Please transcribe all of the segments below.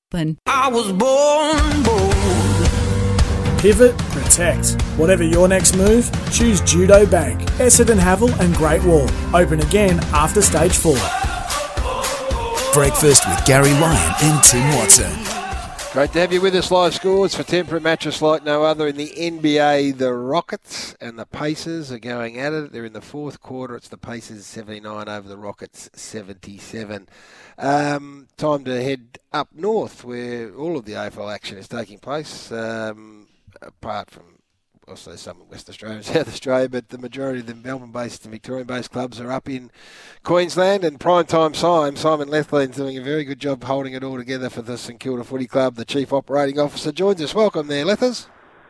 I was born bold. Pivot, protect. Whatever your next move, choose Judo Bank, Essendon Haval and Great Wall. Open again after stage 4. Breakfast with Gary Ryan and Tim Watson. Great to have you with us. Live scores for temperate mattress like no other in the NBA. The Rockets and the Pacers are going at it. They're in the fourth quarter. It's the Pacers 79 over the Rockets 77. Time to head up north where all of the AFL action is taking place, apart from also some in West Australia and South Australia, but the majority of the Melbourne-based and Victorian-based clubs are up in Queensland. And primetime Simon Lethlean's doing a very good job holding it all together for the St Kilda Footy Club. The Chief Operating Officer joins us. Welcome there, Lethers.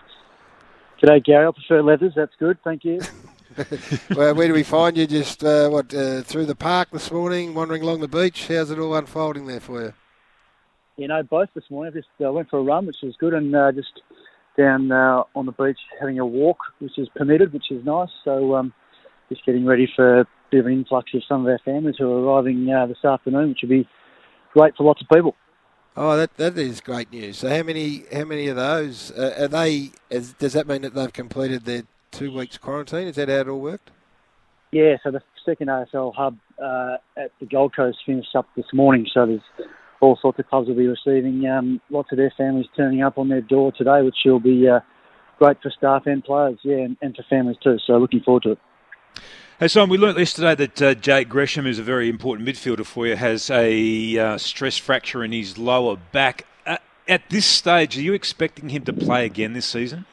G'day, Gary. I prefer leathers. That's good. Thank you. Well, where do we find you? Just through the park this morning, wandering along the beach? How's it all unfolding there for you? You know, both this morning. I just went for a run, which was good, and just down on the beach having a walk, which is permitted, which is nice. So just getting ready for a bit of an influx of some of our families who are arriving this afternoon, which will be great for lots of people. Oh, that is great news. So how many of those are they? Does that mean that they've completed their 2 weeks quarantine? Is that how it all worked? Yeah. So the second AFL hub at the Gold Coast finished up this morning. So there's all sorts of clubs will be receiving lots of their families turning up on their door today, which will be great for staff and players, and for families too. So looking forward to it. Hey, Simon, we learnt yesterday that Jake Gresham, who's a very important midfielder for you, has a stress fracture in his lower back. At this stage, are you expecting him to play again this season?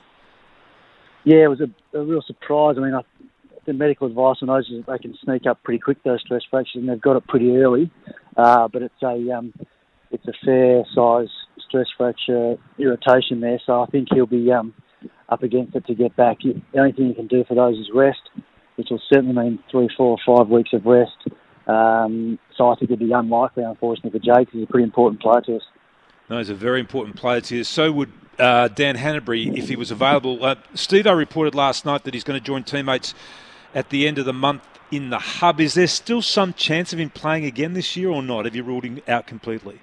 Yeah, it was a real surprise. I mean, the medical advice on those is that they can sneak up pretty quick, those stress fractures, and they've got it pretty early. But it's a fair size stress fracture irritation there, so I think he'll be up against it to get back. The only thing you can do for those is rest, which will certainly mean 3, 4, or 5 weeks of rest. So I think it'd be unlikely, unfortunately, for Jake. He's a pretty important player to us. No, he's a very important player to you. So would Dan Hannebery, if he was available. Steve-O reported last night that he's going to join teammates at the end of the month in the hub. Is there still some chance of him playing again this year or not? Have you ruled him out completely?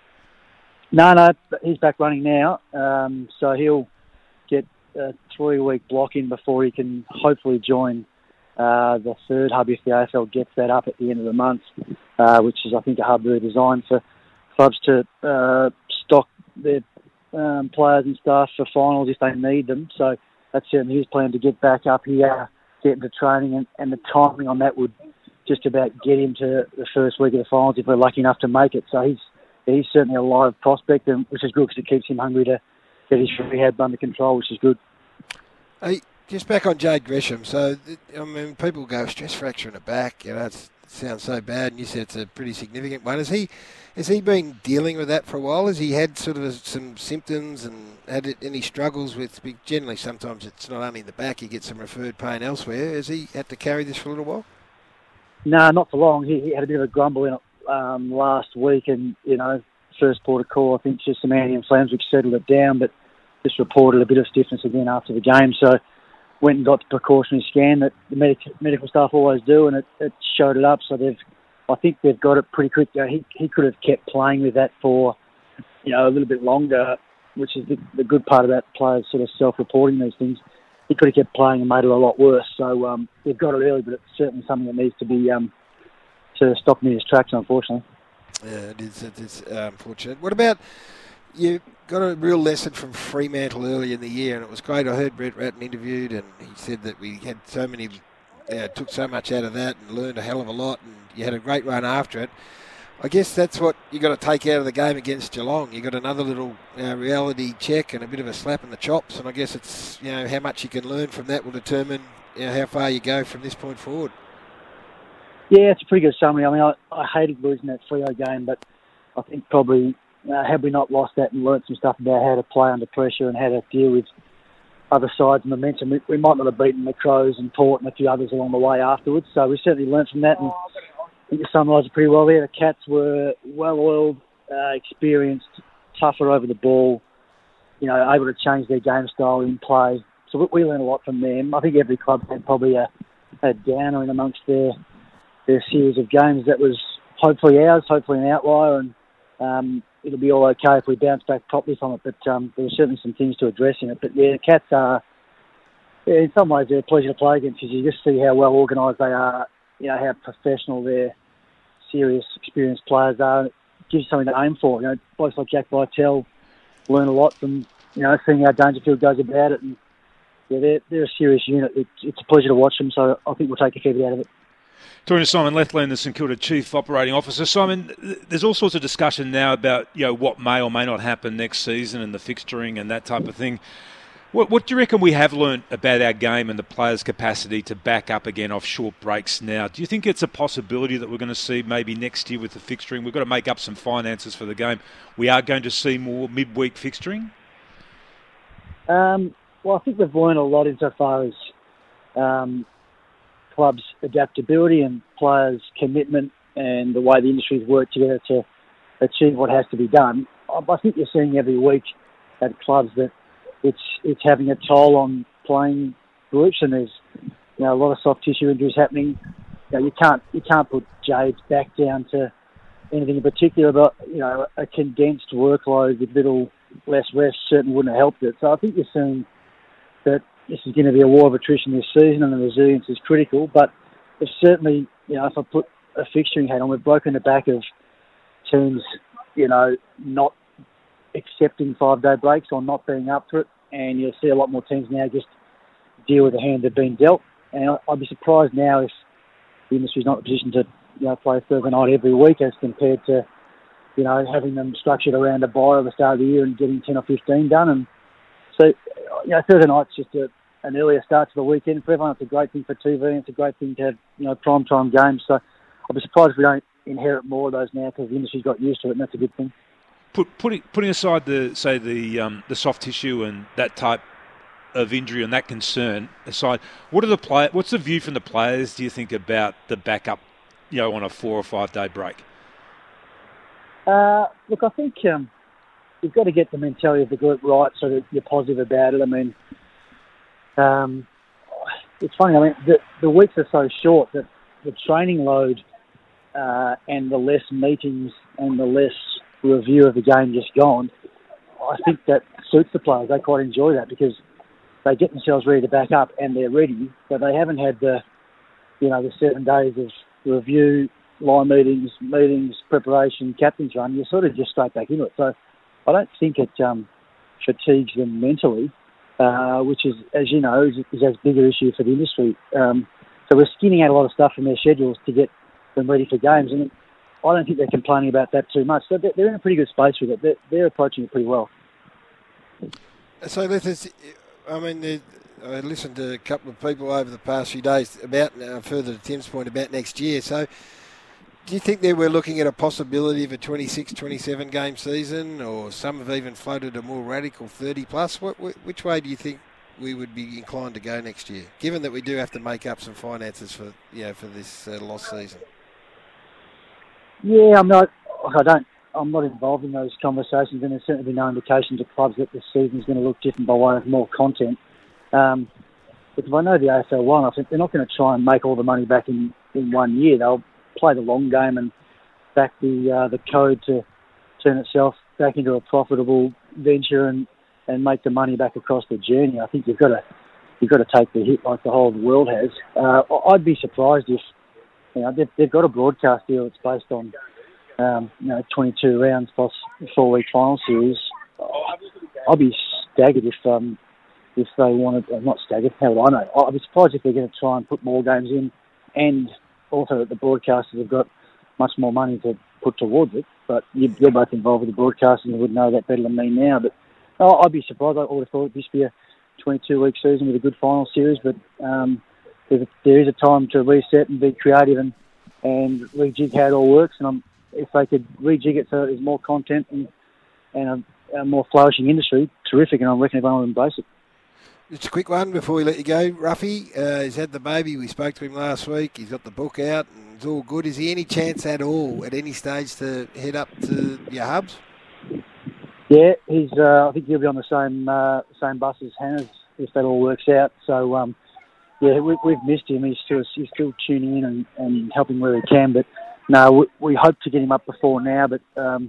No, he's back running now. So he'll get a 3-week block in before he can hopefully join the third hub if the AFL gets that up at the end of the month, which is, I think, a hub really designed for clubs to stock their players and staff for finals if they need them. So that's certainly his plan, to get back up here, get into training, and the timing on that would just about get him to the first week of the finals if we're lucky enough to make it. So he's certainly a live prospect, and which is good because it keeps him hungry to get his rehab under control, which is good. Hey, just back on Jade Gresham. So, I mean, people go stress fracture in the back. You know, it sounds so bad, and you said it's a pretty significant one. Has he been dealing with that for a while? Has he had sort of some symptoms and had any struggles with? Generally, sometimes it's not only in the back; you get some referred pain elsewhere. Has he had to carry this for a little while? No, not for long. He had a bit of a grumble in it last week, and first port of call, I think just some anti-inflammatories which settled it down, but just reported a bit of stiffness again after the game. So went and got the precautionary scan that the medical staff always do, and it showed it up. So I think they've got it pretty quick. He could have kept playing with that for a little bit longer, which is the good part about players sort of self-reporting these things. He could have kept playing and made it a lot worse. So they've got it early, but it's certainly something that needs to be to stop him in his tracks, unfortunately. Yeah, it is unfortunate. What about, you got a real lesson from Fremantle early in the year, and it was great. I heard Brett Ratton interviewed, and he said that we had so many, took so much out of that and learned a hell of a lot, and you had a great run after it. I guess that's what you got to take out of the game against Geelong. You got another little reality check and a bit of a slap in the chops, and I guess it's how much you can learn from that will determine how far you go from this point forward. Yeah, it's a pretty good summary. I mean, I hated losing that Freo game, but I think probably had we not lost that and learnt some stuff about how to play under pressure and how to deal with other sides' momentum, we might not have beaten the Crows and Port and a few others along the way afterwards. So we certainly learnt from that, and I think you summarised it pretty well there. The Cats were well-oiled, experienced, tougher over the ball, able to change their game style in play. So we learned a lot from them. I think every club had probably a downer in amongst their series of games. That was hopefully ours, hopefully an outlier, and it'll be all okay if we bounce back properly from it. But there's certainly some things to address in it. But yeah, the Cats are, in some ways, they're a pleasure to play against because you just see how well organised they are, how professional their serious, experienced players are. It gives you something to aim for. Blokes like Jack Vitale learn a lot from, seeing how Dangerfield goes about it. And yeah, they're a serious unit. It's a pleasure to watch them, so I think we'll take a fair bit out of it. Talking to Simon Lethlean, the St Kilda Chief Operating Officer. Simon, there's all sorts of discussion now about what may or may not happen next season and the fixturing and that type of thing. What do you reckon we have learnt about our game and the players' capacity to back up again off short breaks now? Do you think it's a possibility that we're going to see maybe next year with the fixturing? We've got to make up some finances for the game. We are going to see more midweek fixturing? Well, I think we've learned a lot insofar as clubs' adaptability and players' commitment and the way the industries work together to achieve what has to be done. I think you're seeing every week at clubs that it's having a toll on playing groups, and there's a lot of soft tissue injuries happening. You can't put Jades back down to anything in particular, but a condensed workload with little less rest certainly wouldn't have helped it. So I think you're seeing that this is going to be a war of attrition this season, and the resilience is critical. But it's certainly, if I put a fixturing hat on, we've broken the back of teams, not accepting 5-day breaks or not being up for it, and you'll see a lot more teams now just deal with the hand they've been dealt. And I'd be surprised now if the industry's not in a position to play Thursday night every week as compared to having them structured around a bye at the start of the year and getting 10 or 15 done. And so Thursday night's just an earlier start to the weekend for everyone. It's a great thing for TV, and it's a great thing to have prime time games. So I'll be surprised if we don't inherit more of those now because the industry's got used to it, and that's a good thing. Putting aside the soft tissue and that type of injury and that concern aside, what's the view from the players, do you think, about the backup, on a 4 or 5 day break? Look, I think you've got to get the mentality of the group right so that you're positive about it. I mean, it's funny. I mean, the weeks are so short that the training load and the less meetings and the less review of the game just gone, I think that suits the players. They quite enjoy that because they get themselves ready to back up and they're ready, but they haven't had the 7 days of review, line meetings, preparation, captain's run. You're sort of just straight back into it. So I don't think it fatigues them mentally, which is, as you know, is as big an issue for the industry. So we're skinning out a lot of stuff from their schedules to get them ready for games, and I don't think they're complaining about that too much. So they're in a pretty good space with it. They're approaching it pretty well. So, I listened to a couple of people over the past few days about, further to Tim's point, about next year. So do you think that we're looking at a possibility of a 26, 27 game season, or some have even floated a more radical 30 plus? Which way do you think we would be inclined to go next year, given that we do have to make up some finances for this lost season? Yeah, I'm not involved in those conversations, and there's certainly been no indication to clubs that the season's going to look different by way of more content. Because I know the AFL won, I think they're not going to try and make all the money back in 1 year. They'll play the long game and back the code to turn itself back into a profitable venture and make the money back across the journey. I think you've got to take the hit like the whole of the world has. I'd be surprised if they've got a broadcast deal that's based on 22 rounds plus a 4-week final series. I'd be staggered if they wanted. Not staggered. How would I know? I'd be surprised if they're going to try and put more games in, and also that the broadcasters have got much more money to put towards it. But you're both involved with the broadcasters and would know that better than me now. But I'd be surprised. I would have thought this would be a 22-week season with a good final series. But there is a time to reset and be creative and rejig how it all works. And if they could rejig it so there's more content and a more flourishing industry, terrific. And I reckon everyone will embrace it. Just a quick one before we let you go. Ruffy, he's had the baby. We spoke to him last week. He's got the book out and it's all good. Is there any chance at all, at any stage, to head up to your hubs? Yeah, he's. I think he'll be on the same bus as Hannah's if that all works out. So, we've missed him. He's still tuning in and helping where he can. But no, we hope to get him up before now. But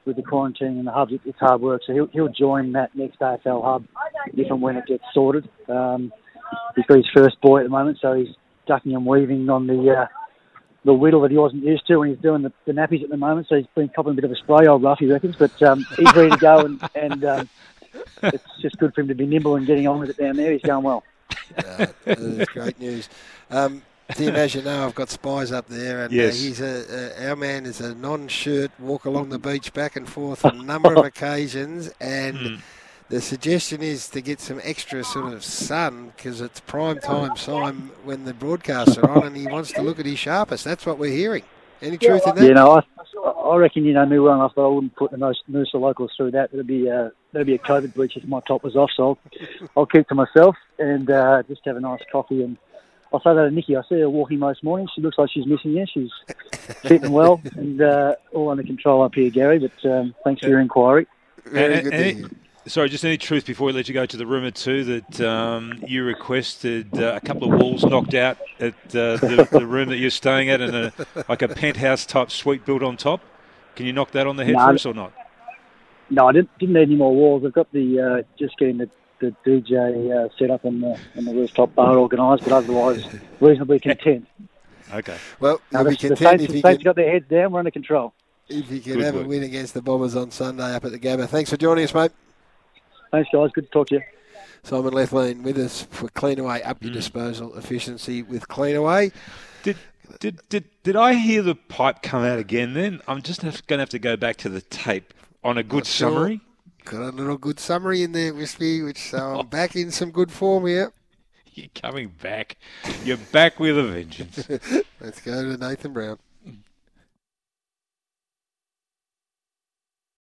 with the quarantine and the hubs, it's hard work. So he'll join that next AFL hub if and when it gets sorted. He's got his first boy at the moment, so he's ducking and weaving on the whittle that he wasn't used to when he's doing the nappies at the moment. So he's been copping a bit of a spray, old Ruff, he reckons. But he's ready to go, and it's just good for him to be nimble and getting on with it down there. He's going well. That is great news. Tim, as you know, I've got Spies up there, and Yes. he's our man is a non-shirt walk along the beach back and forth on a number of occasions, and the suggestion is to get some extra sort of sun because it's prime time when the broadcasts are on, and he wants to look at his sharpest. That's what we're hearing. Any truth in that? You know, I reckon you know me well enough that I wouldn't put the Noosa locals through that. That'd be a COVID breach if my top was off. So I'll keep to myself and just have a nice coffee. And I'll say that to Nikki. I see her walking most mornings. She looks like she's missing you. She's fitting well and all under control up here, Gary. But thanks for your inquiry. Very good to hear. Sorry, just any truth before we let you go to the rumour too that you requested a couple of walls knocked out at the room that you're staying at and like a penthouse type suite built on top. Can you knock that on the head for us or not? No, I didn't need any more walls. I've got the just getting the DJ set up and the rooftop bar organised, but otherwise reasonably content. Okay. Well, No, you'll be the content if you Saints can, got their heads down. We're under control. have a win against the Bombers on Sunday up at the Gabba. Thanks for joining us, mate. Thanks, guys. Good to talk to you. Simon Lethlean with us for Cleanaway, up your disposal efficiency with Cleanaway. Did I hear the pipe come out again then? I'm just going to have to go back to the tape on a good summary. Got a little good summary in there, Wispy, which I'm back in some good form here. You're coming back. You're back with a vengeance. Let's go to Nathan Brown.